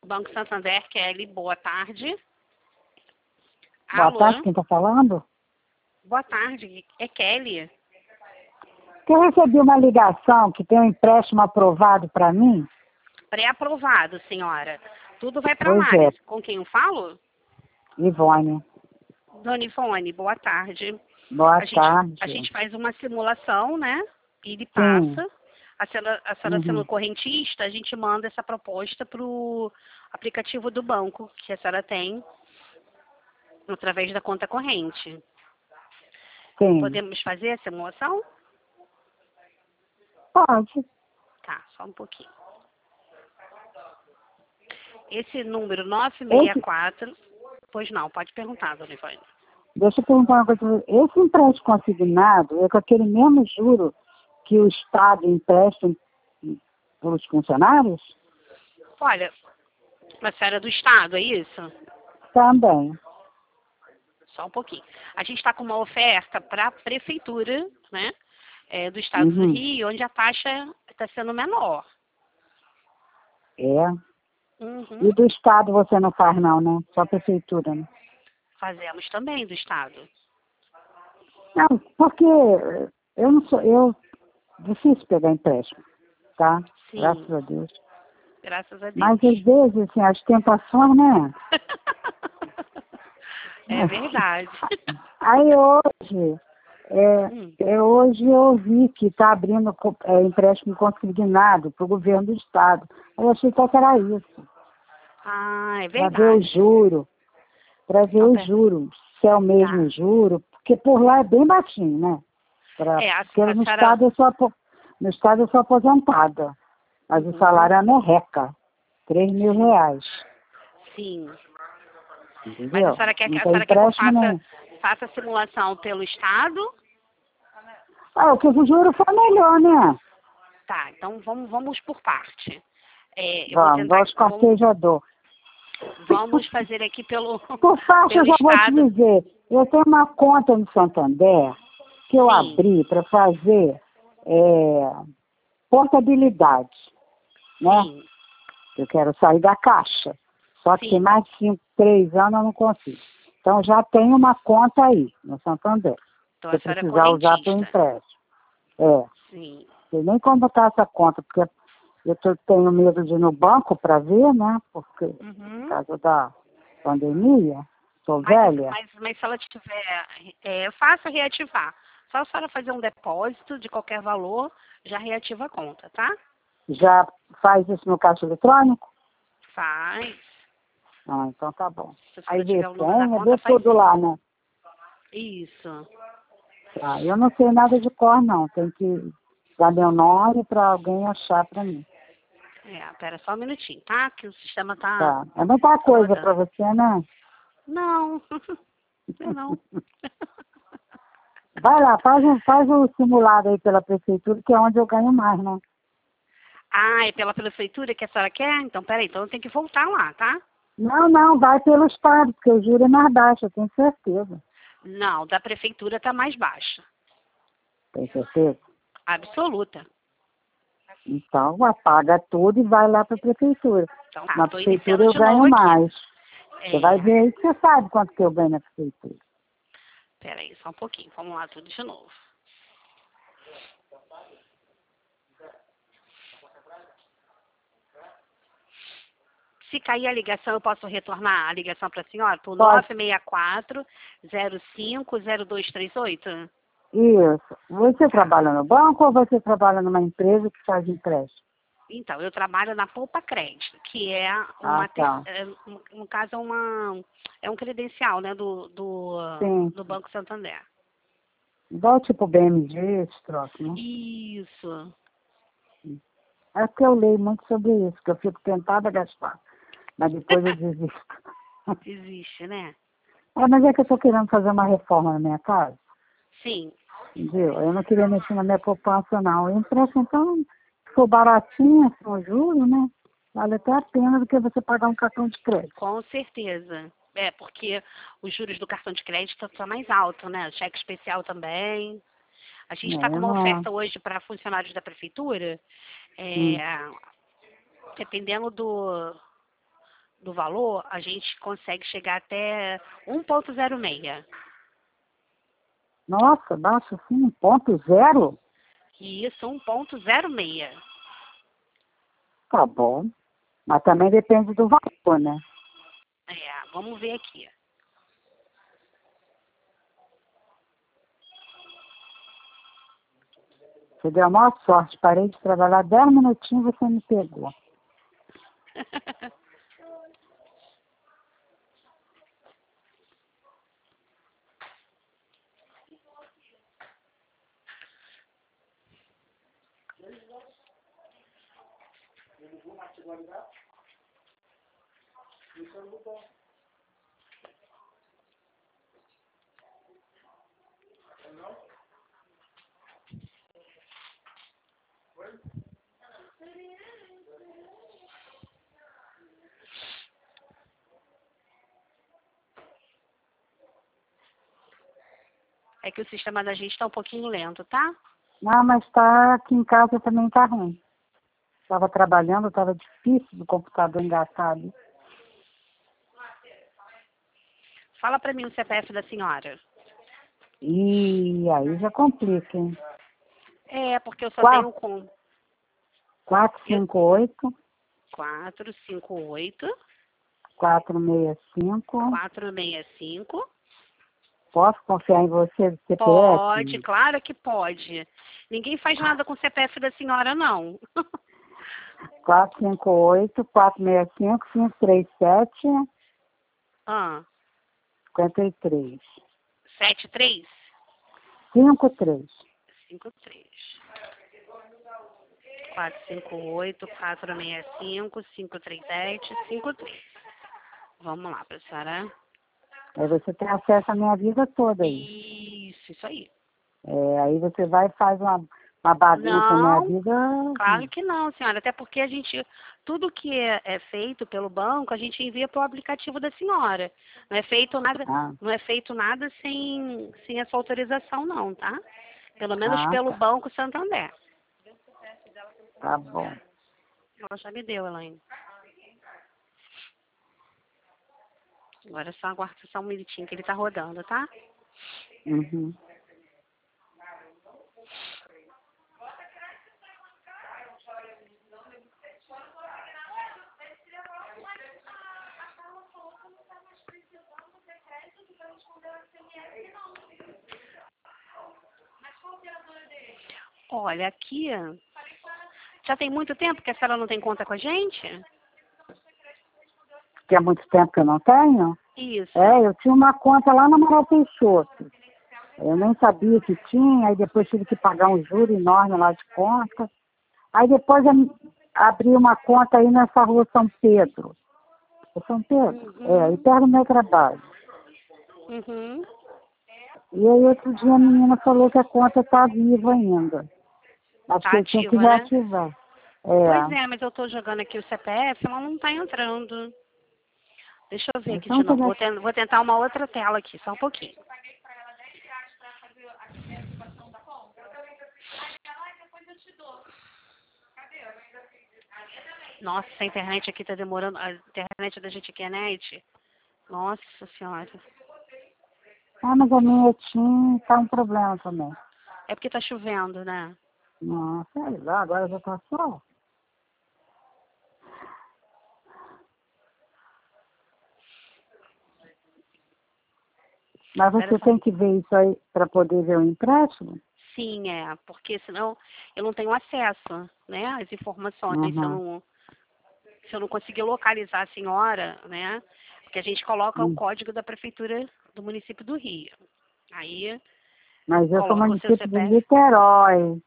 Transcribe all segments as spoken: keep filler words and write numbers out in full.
Banco Santander, Kelly, boa tarde. Boa Alô? tarde, quem está falando? Boa tarde, é Kelly. Eu recebi uma ligação que tem um empréstimo aprovado para mim. Pré-aprovado, senhora. Tudo vai para Pois lá. é. Com quem eu falo? Ivone, Dona Ivone, boa tarde. boa a gente, tarde. A gente faz uma simulação, né? E ele Sim. passa. A senhora, a senhora Uhum. sendo correntista, a gente manda essa proposta para o aplicativo do banco que a senhora tem através da conta corrente. Sim. Podemos fazer a simulação? Pode. Tá, só um pouquinho. Esse número nove seis quatro... Esse... Pois não, pode perguntar, dona Ivone. Deixa eu perguntar uma coisa. Esse empréstimo consignado é com aquele mesmo juro que o Estado empresta para os funcionários? Olha, a senhora é do Estado, é isso? Também. Só um pouquinho. A gente está com uma oferta para a prefeitura, né, é, do Estado Uhum. do Rio, onde a taxa está sendo menor. É. Uhum. E do Estado você não faz não, né? Só a prefeitura, né? Fazemos também do Estado. Não, porque eu não sou, eu, difícil pegar empréstimo, tá? Sim. Graças a Deus. Graças a Deus. Mas às vezes, assim, as tentações, né? É verdade. Aí hoje, é, Hum. é, hoje eu vi que está abrindo é, empréstimo consignado para o governo do Estado. Eu achei que era isso. Ah, é Para ver o verdade. juro. Para ver Então, o pera- juro. Se é o mesmo Tá. juro. Porque por lá é bem baixinho, né? Pra, É, a, porque a no senhora... Estado eu sou, apo- no Estado eu sou aposentada. Mas o Uhum. salário é merreca. Três mil Sim. reais. Sim. Mas a Entendeu? senhora quer, que- Não a tem senhora quer que eu empréstimo faça, nenhum. faça a simulação pelo Estado? Ah, o que o juro for melhor, né? Tá, então vamos, vamos por parte. É, eu vou Vamos, tentar. igual os Vamos, cartejador. vamos fazer aqui pelo, Por parte, eu pelo já vou te Estado. dizer, eu tenho uma conta no Santander que eu Sim. abri para fazer é, portabilidade, né? Sim. Eu quero sair da caixa. Só que Sim. tem mais de cinco, três anos eu não consigo. Então já tenho uma conta aí, no Santander. Então Se a eu senhora é precisar usar para o correntista. empréstimo. É. Sim. Sei nem como botar essa conta, porque eu tô, tenho medo de ir no banco para ver, né? Porque por Uhum. causa da pandemia, sou Mas, velha. mas, mas se ela tiver, é, faça reativar. Só a senhora fazer um depósito de qualquer valor, já reativa a conta, tá? Já faz isso no caixa eletrônico? Faz. Ah, então tá bom. Se a Aí senhora vê tiver o número da senha, conta, vê faz tudo sim. lá, né? Isso. Tá, eu não sei nada de cor, não. Tem que dar meu nome para alguém achar para mim. É, pera só um minutinho, tá? Que o sistema tá, Tá. É muita tá coisa para rodando. você, né? Não, não, não. Vai lá, faz um, faz um simulado aí pela prefeitura, que é onde eu ganho mais, né? Ah, é pela prefeitura que a senhora quer? Então, peraí, então eu tenho que voltar lá, tá? Não, não, vai pelo Estado, porque o juro é mais baixo, eu tenho certeza. Não, da prefeitura tá mais baixa. Tem certeza? Absoluta. Então, apaga tudo e vai lá para a prefeitura. Então tá, Na tô prefeitura iniciando eu de novo ganho aqui. mais. Você vai É, ver aí que você sabe quanto que eu ganho na prefeitura. peraí, só um pouquinho. Vamos lá, tudo de novo. Se cair a ligação, eu posso retornar a ligação para a senhora por Pode. nove seis quatro, zero cinco, zero dois três oito? Isso. Você trabalha no banco ou você trabalha numa empresa que faz empréstimo? Então, eu trabalho na Poupa Crédito, que é Ah, uma, ter- tá. é, no no caso, é, uma, é um credencial, né, do, do, Sim. do Banco Santander. Igual tipo B M G, esse troço, né? Isso. É porque eu leio muito sobre isso, que eu fico tentada a gastar. Mas depois eu desisto. Existe, né? É, mas é que eu estou querendo fazer uma reforma na minha casa. Sim, Entendeu? Eu não queria mexer na minha poupança, não. O empréstimo, então, se for baratinho, assim, o juro, né? Vale até a pena do que você pagar um cartão de crédito. com certeza. É, porque os juros do cartão de crédito estão mais alto, né? Cheque especial também. A gente está É, com eu uma não... oferta hoje para funcionários da prefeitura, Hum, é, dependendo do, do valor, a gente consegue chegar até um ponto zero seis. Nossa, baixo assim, um ponto zero? Isso, um ponto zero seis. Tá bom. Mas também depende do valor, né? É, vamos ver aqui. Você deu a maior sorte. Parei de trabalhar dez minutinhos e você me pegou. É que o sistema da gente está um pouquinho lento, tá? Não, mas tá aqui em casa também tá ruim. Estava trabalhando, estava difícil do computador engatado. Fala para mim o C P F da senhora. E aí já complica, hein? É, porque eu só Quatro, tenho com quatro, cinco, oito, quatro cinco oito, quatro, seis, cinco. quatro seis cinco. Posso confiar em você do Pode, C P F? claro que pode. Ninguém faz nada com o C P F da senhora, não. quatro, cinco, oito, quatro, seis, cinco, cinco, três, sete, Ah, cinquenta e três. sete três cinco, três. cinco três. quatro cinco oito, quatro seis cinco, cinco três sete, cinco três. Vamos lá, pra senhora. Aí você tem acesso à minha vida toda aí. Isso, isso aí. É, aí você vai e faz uma, uma bagunça na minha Não, vida. claro que não, senhora. Até porque a gente, tudo que é, é feito pelo banco, a gente envia para o aplicativo da senhora. Não é feito nada, Ah, não é feito nada sem, sem essa autorização, não, tá? Pelo menos ah, pelo tá. Banco Santander. Tá bom. Ela já me deu, Elaine. Agora é só aguardar só um minutinho que ele tá rodando, tá? Uhum. Olha, aqui já tem muito tempo que a senhora não tem conta com a gente? Que há muito tempo que eu não tenho? Isso. É, eu tinha uma conta lá na Maria Peixoto. Eu nem sabia que tinha, aí depois tive que pagar um juro enorme lá de conta. Aí depois eu abri uma conta aí nessa rua São Pedro. É São Pedro? É, aí Uhum. perto do meu trabalho. Uhum. E aí outro dia a menina falou que a conta está viva ainda. Acho Tá que eu tinha que ativa, né? reativar. Pois É. é, mas eu tô jogando aqui o C P F, ela não tá entrando. Deixa eu ver aqui Então, de novo. quando Vou, ten- vou tentar uma outra tela aqui, só um pouquinho. Nossa, a internet aqui tá demorando. A internet da gente aqui é net. Nossa senhora. Ah, mas a minha tinha tá um problema também. É porque tá chovendo, né? Não, sei lá, agora já tá só. Mas Espera você só. tem que ver isso aí para poder ver o empréstimo? Sim, é, porque senão eu não tenho acesso, né, às informações. Se eu Uhum. não, se eu não conseguir localizar a senhora, né? Porque a gente coloca o Hum. código da prefeitura do município do Rio. Aí Mas eu sou coloca o seu município de C P F. Niterói.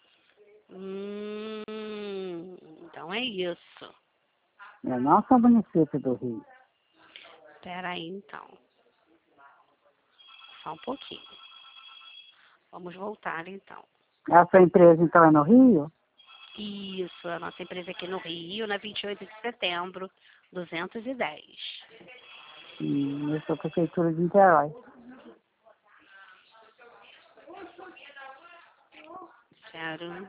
Hum, então é isso. Eu não sou município do Rio. Espera aí, então. Só um pouquinho. Vamos voltar, então. A sua empresa, então, é no Rio? Isso, a nossa empresa aqui no Rio, na vinte e oito de setembro, duzentos e dez. Hum, eu sou prefeitura de Niterói. Quero.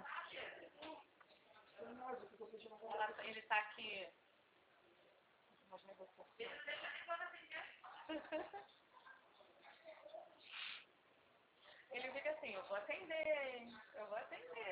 Ele fica assim, eu vou atender, eu vou atender.